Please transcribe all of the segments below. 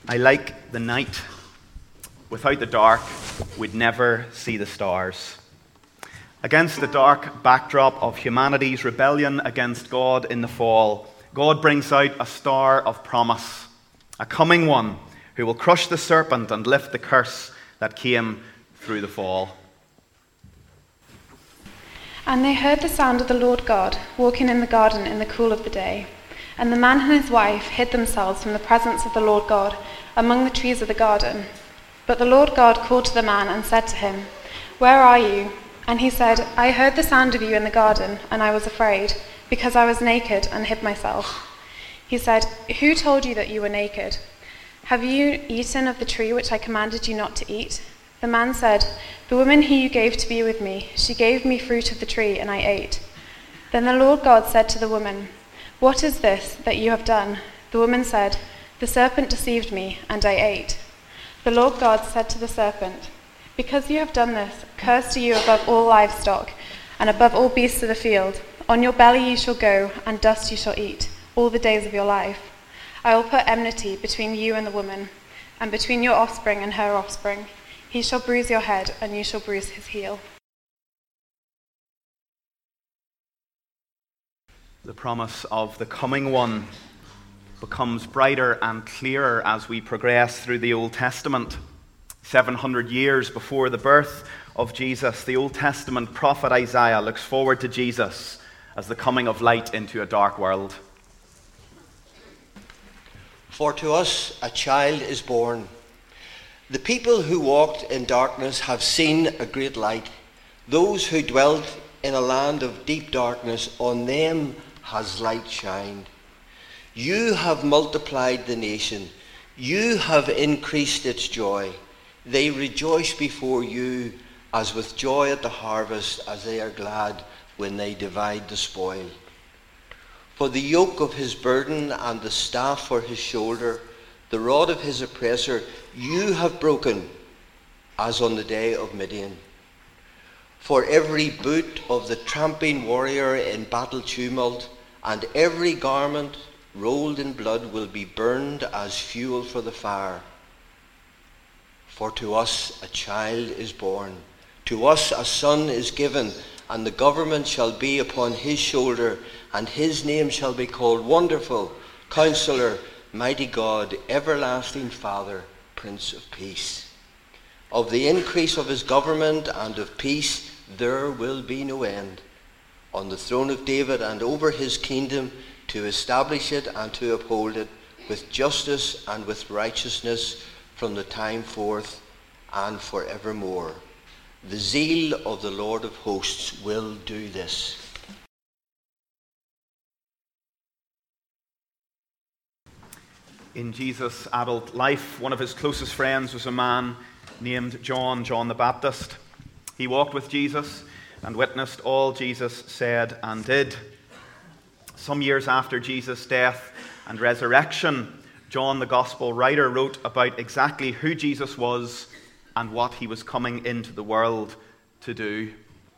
I like the night. Without the dark, we'd never see the stars. Against the dark backdrop of humanity's rebellion against God in the fall, God brings out a star of promise, a coming one who will crush the serpent and lift the curse that came through the fall. And they heard the sound of the Lord God walking in the garden in the cool of the day. And the man and his wife hid themselves from the presence of the Lord God among the trees of the garden. But the Lord God called to the man and said to him, "Where are you?" And he said, "I heard the sound of you in the garden, and I was afraid, because I was naked and hid myself." He said, "Who told you that you were naked? Have you eaten of the tree which I commanded you not to eat?" The man said, "The woman who you gave to be with me, she gave me fruit of the tree, and I ate." Then the Lord God said to the woman, "What is this that you have done?" The woman said, "The serpent deceived me, and I ate." The Lord God said to the serpent, "Because you have done this, cursed are you above all livestock, and above all beasts of the field. On your belly you shall go, and dust you shall eat, all the days of your life. I will put enmity between you and the woman, and between your offspring and her offspring. He shall bruise your head, and you shall bruise his heel." The promise of the coming one becomes brighter and clearer as we progress through the Old Testament. 700 years before the birth of Jesus, the Old Testament prophet Isaiah looks forward to Jesus as the coming of light into a dark world. "For to us a child is born. The people who walked in darkness have seen a great light. Those who dwelt in a land of deep darkness, on them has light shined. You have multiplied the nation. You have increased its joy. They rejoice before you as with joy at the harvest, as they are glad when they divide the spoil. For the yoke of his burden and the staff for his shoulder, the rod of his oppressor, you have broken, as on the day of Midian. For every boot of the tramping warrior in battle tumult, and every garment rolled in blood will be burned as fuel for the fire. For to us a child is born, to us a son is given, and the government shall be upon his shoulder, and his name shall be called Wonderful, Counselor, Mighty God, Everlasting Father, Prince of Peace. Of the increase of his government and of peace there will be no end, on the throne of David and over his kingdom, to establish it and to uphold it with justice and with righteousness from the time forth and forevermore. The zeal of the Lord of hosts will do this." In Jesus' adult life, one of his closest friends was a man named John the Baptist. He walked with Jesus and witnessed all Jesus said and did. Some years after Jesus' death and resurrection, John, the gospel writer, wrote about exactly who Jesus was and what he was coming into the world to do.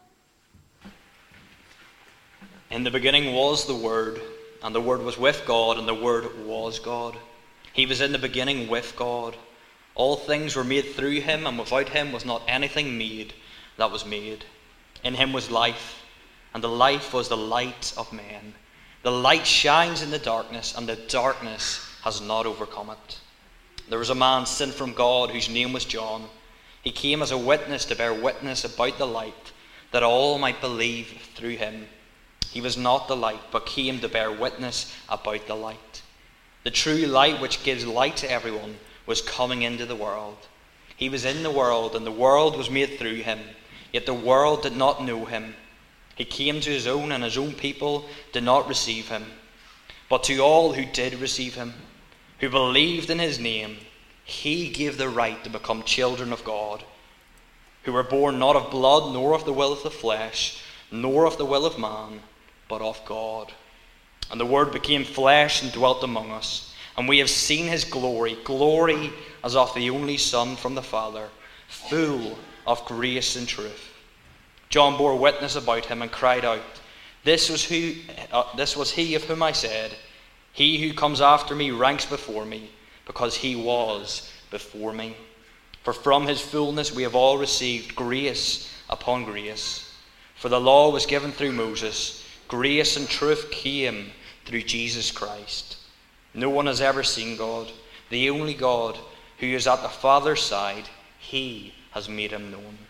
"In the beginning was the Word, and the Word was with God, and the Word was God. He was in the beginning with God. All things were made through him, and without him was not anything made that was made. In him was life, and the life was the light of men. The light shines in the darkness, and the darkness has not overcome it. There was a man sent from God whose name was John. He came as a witness to bear witness about the light, that all might believe through him. He was not the light, but came to bear witness about the light. The true light, which gives light to everyone, was coming into the world. He was in the world, and the world was made through him, yet the world did not know him. He came to his own, and his own people did not receive him. But to all who did receive him, who believed in his name, he gave the right to become children of God, who were born not of blood, nor of the will of the flesh, nor of the will of man, but of God. And the Word became flesh and dwelt among us, and we have seen his glory, glory as of the only Son from the Father, full of grace and truth. John bore witness about him and cried out, This was he of whom I said, He who comes after me ranks before me, because he was before me. For from his fullness we have all received grace upon grace. For the law was given through Moses, grace and truth came through Jesus Christ. No one has ever seen God, the only God who is at the Father's side. He has made him known.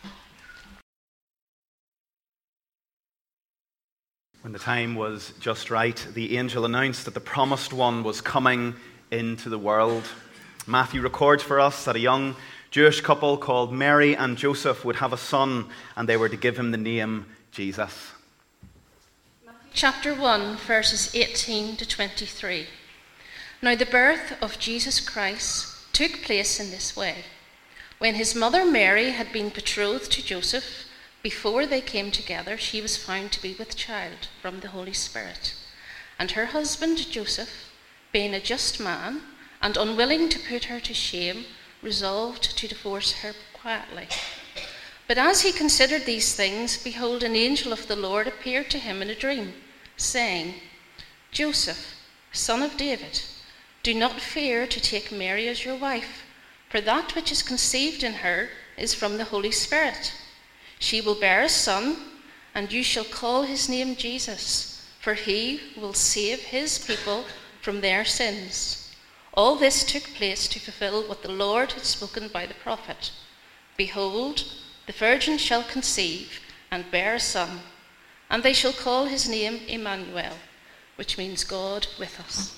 When the time was just right, the angel announced that the promised one was coming into the world. Matthew records for us that a young Jewish couple called Mary and Joseph would have a son, and they were to give him the name Jesus. Chapter 1, verses 18 to 23. Now the birth of Jesus Christ took place in this way. When his mother Mary had been betrothed to Joseph, before they came together, she was found to be with child from the Holy Spirit. And her husband Joseph, being a just man and unwilling to put her to shame, resolved to divorce her quietly. But as he considered these things, behold, an angel of the Lord appeared to him in a dream, saying, Joseph, son of David, do not fear to take Mary as your wife, for that which is conceived in her is from the Holy Spirit. She will bear a son, and you shall call his name Jesus, for he will save his people from their sins. All this took place to fulfill what the Lord had spoken by the prophet. Behold, the virgin shall conceive and bear a son, and they shall call his name Emmanuel, which means God with us.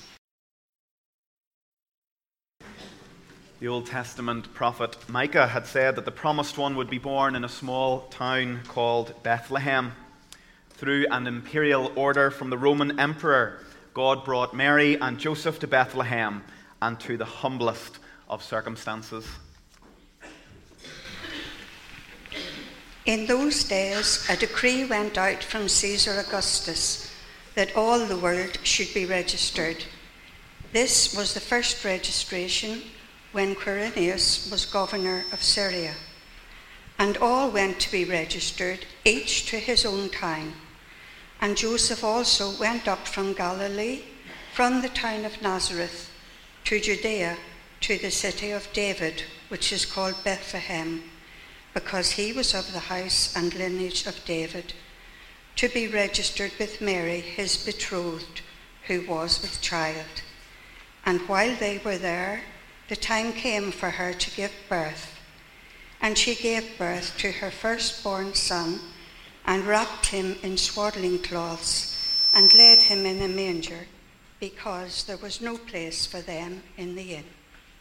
The Old Testament prophet Micah had said that the promised one would be born in a small town called Bethlehem. Through an imperial order from the Roman emperor, God brought Mary and Joseph to Bethlehem and to the humblest of circumstances. In those days, a decree went out from Caesar Augustus that all the world should be registered. This was the first registration when Quirinius was governor of Syria. And all went to be registered, each to his own town. And Joseph also went up from Galilee, from the town of Nazareth, to Judea, to the city of David, which is called Bethlehem, because he was of the house and lineage of David, to be registered with Mary, his betrothed, who was with child. And while they were there, the time came for her to give birth. And she gave birth to her firstborn son, and wrapped him in swaddling cloths, and laid him in a manger, because there was no place for them in the inn.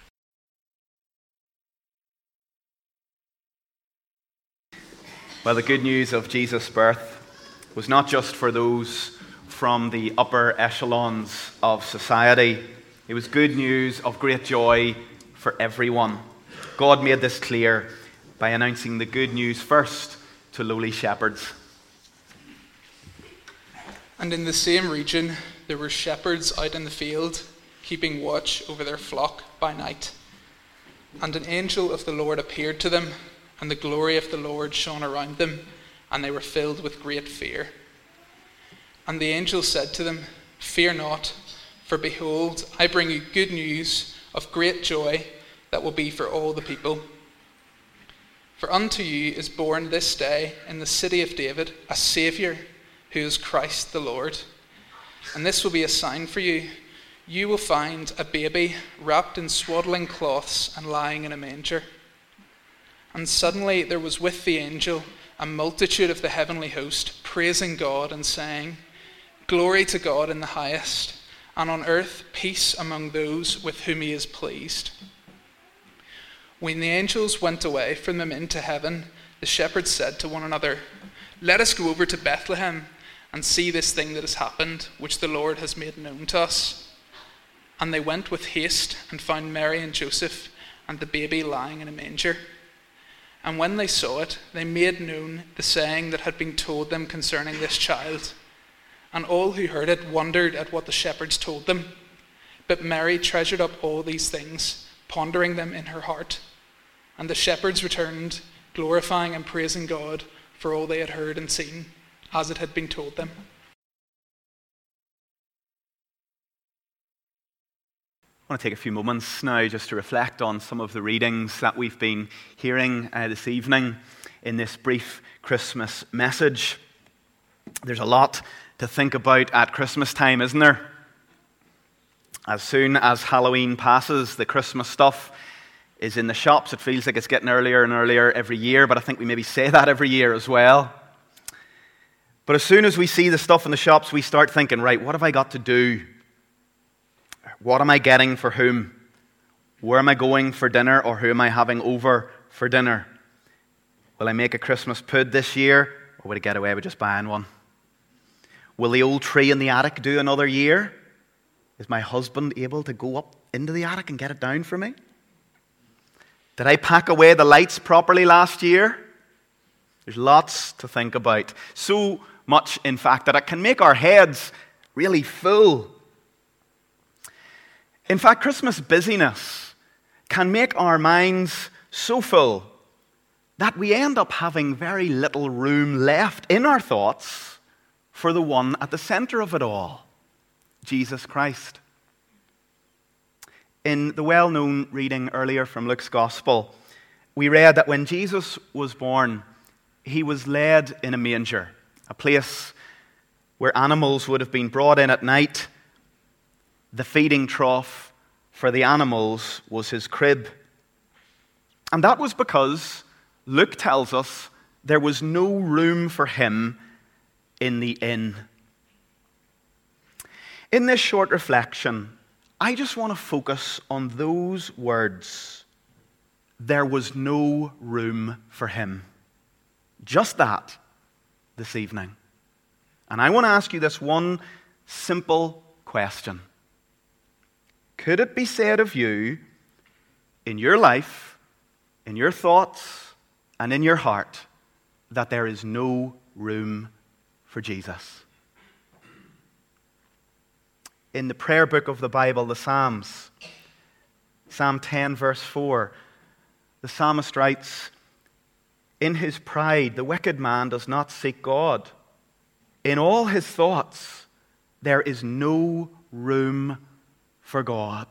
Well, the good news of Jesus' birth was not just for those from the upper echelons of society. It was good news of great joy for everyone. God made this clear by announcing the good news first to lowly shepherds. And in the same region, there were shepherds out in the field, keeping watch over their flock by night. And an angel of the Lord appeared to them, and the glory of the Lord shone around them, and they were filled with great fear. And the angel said to them, Fear not, for behold, I bring you good news of great joy that will be for all the people. For unto you is born this day in the city of David a Saviour, who is Christ the Lord. And this will be a sign for you. You will find a baby wrapped in swaddling cloths and lying in a manger. And suddenly there was with the angel a multitude of the heavenly host, praising God and saying, Glory to God in the highest, and on earth peace among those with whom he is pleased. When the angels went away from them into heaven, the shepherds said to one another, Let us go over to Bethlehem and see this thing that has happened, which the Lord has made known to us. And they went with haste and found Mary and Joseph and the baby lying in a manger. And when they saw it, they made known the saying that had been told them concerning this child. And all who heard it wondered at what the shepherds told them. But Mary treasured up all these things, pondering them in her heart. And the shepherds returned, glorifying and praising God for all they had heard and seen, as it had been told them. I want to take a few moments now just to reflect on some of the readings that we've been hearing this evening in this brief Christmas message. There's a lot to think about at Christmas time, isn't there? As soon as Halloween passes, the Christmas stuff is in the shops. It feels like it's getting earlier and earlier every year, but I think we maybe say that every year as well. But as soon as we see the stuff in the shops, we start thinking, right, what have I got to do? What am I getting for whom? Where am I going for dinner, or who am I having over for dinner? Will I make a Christmas pud this year, or will I get away with just buying one? Will the old tree in the attic do another year? Is my husband able to go up into the attic and get it down for me? Did I pack away the lights properly last year? There's lots to think about. So much, in fact, that it can make our heads really full. In fact, Christmas busyness can make our minds so full that we end up having very little room left in our thoughts for the one at the center of it all, Jesus Christ. In the well-known reading earlier from Luke's Gospel, we read that when Jesus was born, he was laid in a manger, a place where animals would have been brought in at night. The feeding trough for the animals was his crib. And that was because, Luke tells us, there was no room for him in the inn. In this short reflection, I just want to focus on those words. There was no room for him. Just that this evening. And I want to ask you this one simple question. Could it be said of you, in your life, in your thoughts, and in your heart, that there is no room for Jesus? In the prayer book of the Bible, the Psalms, Psalm 10, verse 4, the psalmist writes, "In his pride, the wicked man does not seek God. In all his thoughts, there is no room for God."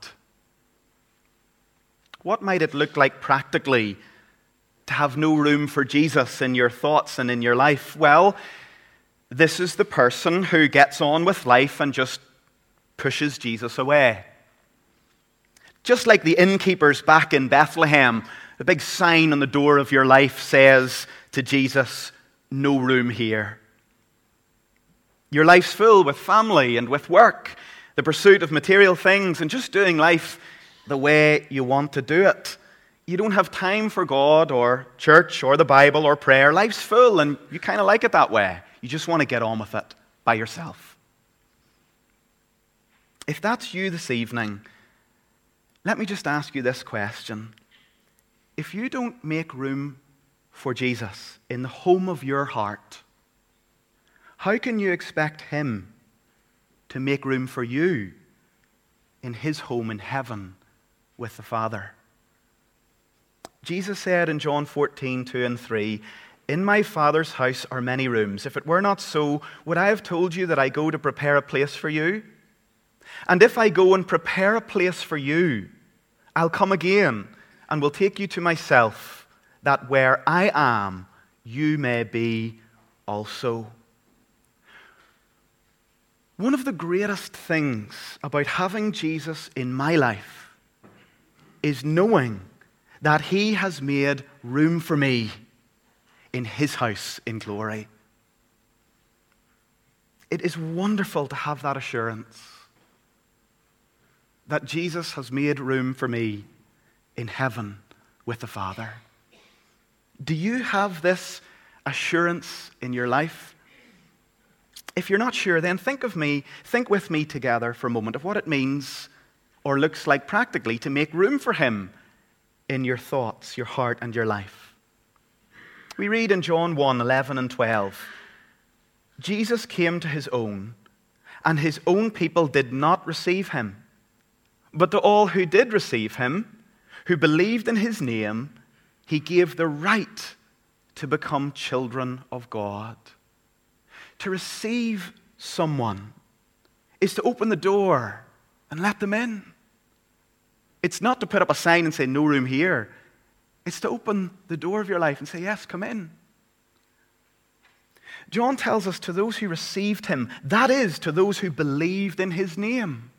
What might it look like practically to have no room for Jesus in your thoughts and in your life? Well, this is the person who gets on with life and just pushes Jesus away. Just like the innkeepers back in Bethlehem, the big sign on the door of your life says to Jesus, "No room here." Your life's full with family and with work, the pursuit of material things, and just doing life the way you want to do it. You don't have time for God or church or the Bible or prayer. Life's full and you kind of like it that way. You just want to get on with it by yourself. If that's you this evening, let me just ask you this question. If you don't make room for Jesus in the home of your heart, how can you expect him to make room for you in his home in heaven with the Father? Jesus said in John 14, 2 and 3, "In my Father's house are many rooms. If it were not so, would I have told you that I go to prepare a place for you? And if I go and prepare a place for you, I'll come again and will take you to myself, that where I am, you may be also." One of the greatest things about having Jesus in my life is knowing that he has made room for me in his house in glory. It is wonderful to have that assurance that Jesus has made room for me in heaven with the Father. Do you have this assurance in your life? If you're not sure, then think with me together for a moment of what it means or looks like practically to make room for him in your thoughts, your heart, and your life. We read in John 1, 11 and 12, "Jesus came to his own, and his own people did not receive him. But to all who did receive him, who believed in his name, he gave the right to become children of God." To receive someone is to open the door and let them in. It's not to put up a sign and say, no room here. It's to open the door of your life and say, yes, come in. John tells us to those who received him, that is, to those who believed in his name,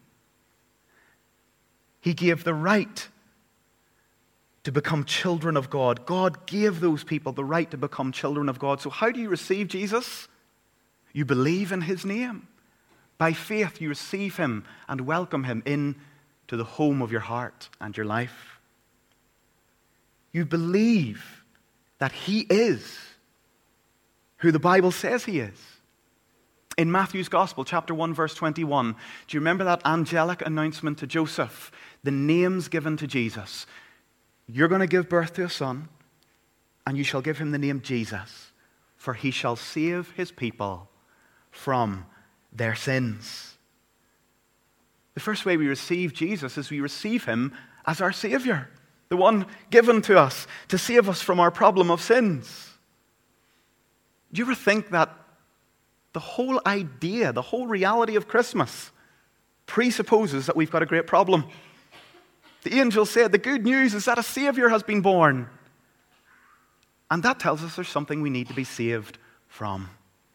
he gave the right to become children of God. God gave those people the right to become children of God. So how do you receive Jesus? You believe in his name. By faith, you receive him and welcome him into the home of your heart and your life. You believe that he is who the Bible says he is. In Matthew's Gospel, chapter 1, verse 21, do you remember that angelic announcement to Joseph? The names given to Jesus. You're going to give birth to a son, and you shall give him the name Jesus, for he shall save his people from their sins. The first way we receive Jesus is we receive him as our Savior, the one given to us to save us from our problem of sins. Do you ever think that the whole idea, the whole reality of Christmas presupposes that we've got a great problem? The angel said the good news is that a Savior has been born. And that tells us there's something we need to be saved from.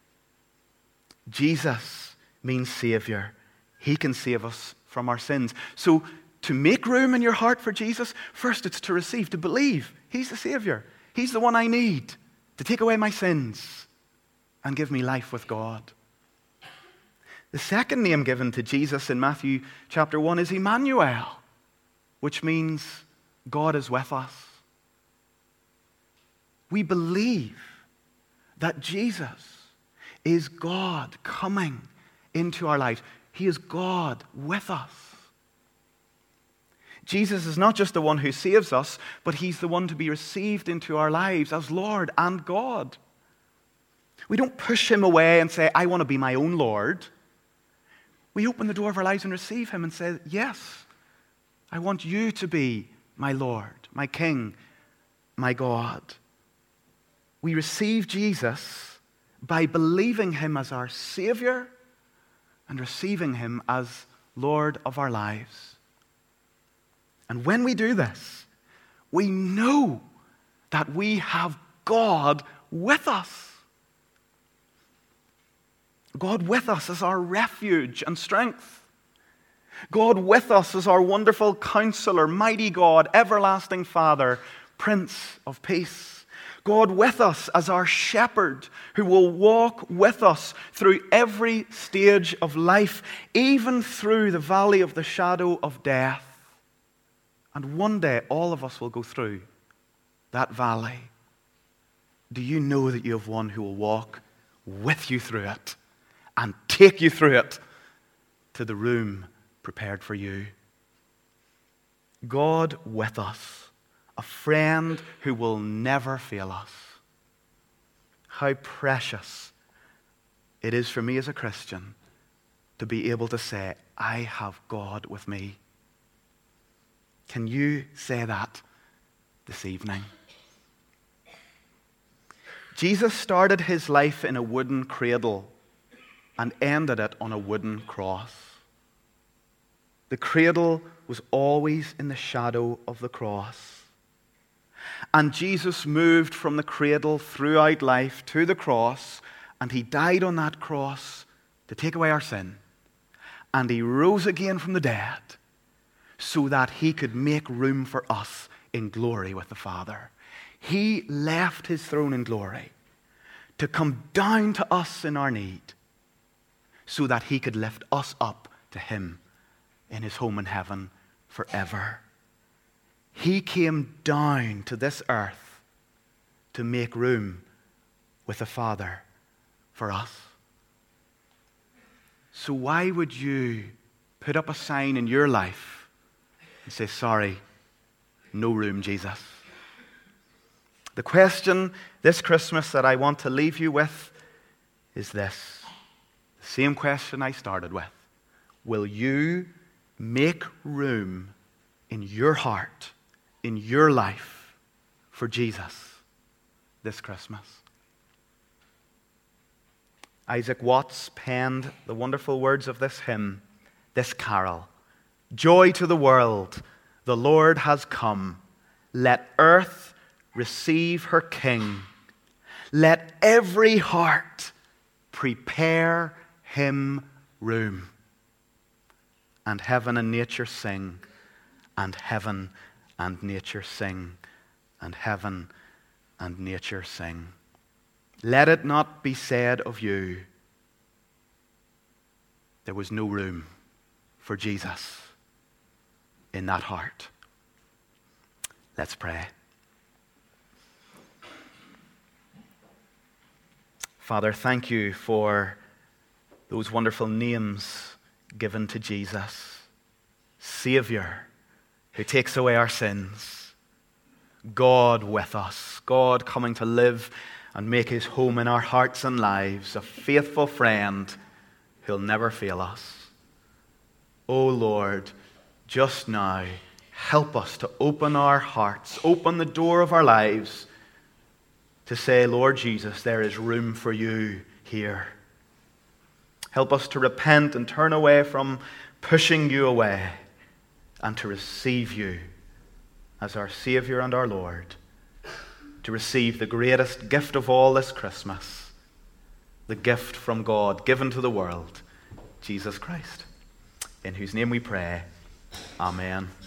Jesus means Savior. He can save us from our sins. So to make room in your heart for Jesus, first it's to receive, to believe. He's the Savior. He's the one I need to take away my sins and give me life with God. The second name given to Jesus in Matthew chapter 1 is Emmanuel, which means God is with us. We believe that Jesus is God coming into our lives. He is God with us. Jesus is not just the one who saves us, but he's the one to be received into our lives as Lord and God. We don't push him away and say, I want to be my own Lord. We open the door of our lives and receive him and say, yes, I want you to be my Lord, my King, my God. We receive Jesus by believing him as our Savior and receiving him as Lord of our lives. And when we do this, we know that we have God with us. God with us as our refuge and strength. God with us as our wonderful counselor, mighty God, everlasting Father, Prince of Peace. God with us as our shepherd who will walk with us through every stage of life, even through the valley of the shadow of death. And one day all of us will go through that valley. Do you know that you have one who will walk with you through it and take you through it to the room prepared for you? God with us, a friend who will never fail us. How precious it is for me as a Christian to be able to say, I have God with me. Can you say that this evening? Jesus started his life in a wooden cradle and ended it on a wooden cross. The cradle was always in the shadow of the cross. And Jesus moved from the cradle throughout life to the cross, and he died on that cross to take away our sin. And he rose again from the dead so that he could make room for us in glory with the Father. He left his throne in glory to come down to us in our need so that he could lift us up to him in his home in heaven forever. He came down to this earth to make room with the Father for us. So why would you put up a sign in your life and say, sorry, no room, Jesus? The question this Christmas that I want to leave you with is this. The same question I started with. Will you make room in your heart, in your life, for Jesus this Christmas? Isaac Watts penned the wonderful words of this hymn, this carol. Joy to the world, the Lord has come. Let earth receive her King. Let every heart prepare him room. And heaven and nature sing, and heaven and nature sing, and heaven and nature sing. Let it not be said of you, there was no room for Jesus in that heart. Let's pray. Father, thank you for those wonderful names given to Jesus. Savior, who takes away our sins. God with us. God coming to live and make his home in our hearts and lives. A faithful friend who'll never fail us. Oh Lord, just now, help us to open our hearts, open the door of our lives to say, Lord Jesus, there is room for you here. Help us to repent and turn away from pushing you away and to receive you as our Savior and our Lord. To receive the greatest gift of all this Christmas, the gift from God given to the world, Jesus Christ, in whose name we pray. Amen.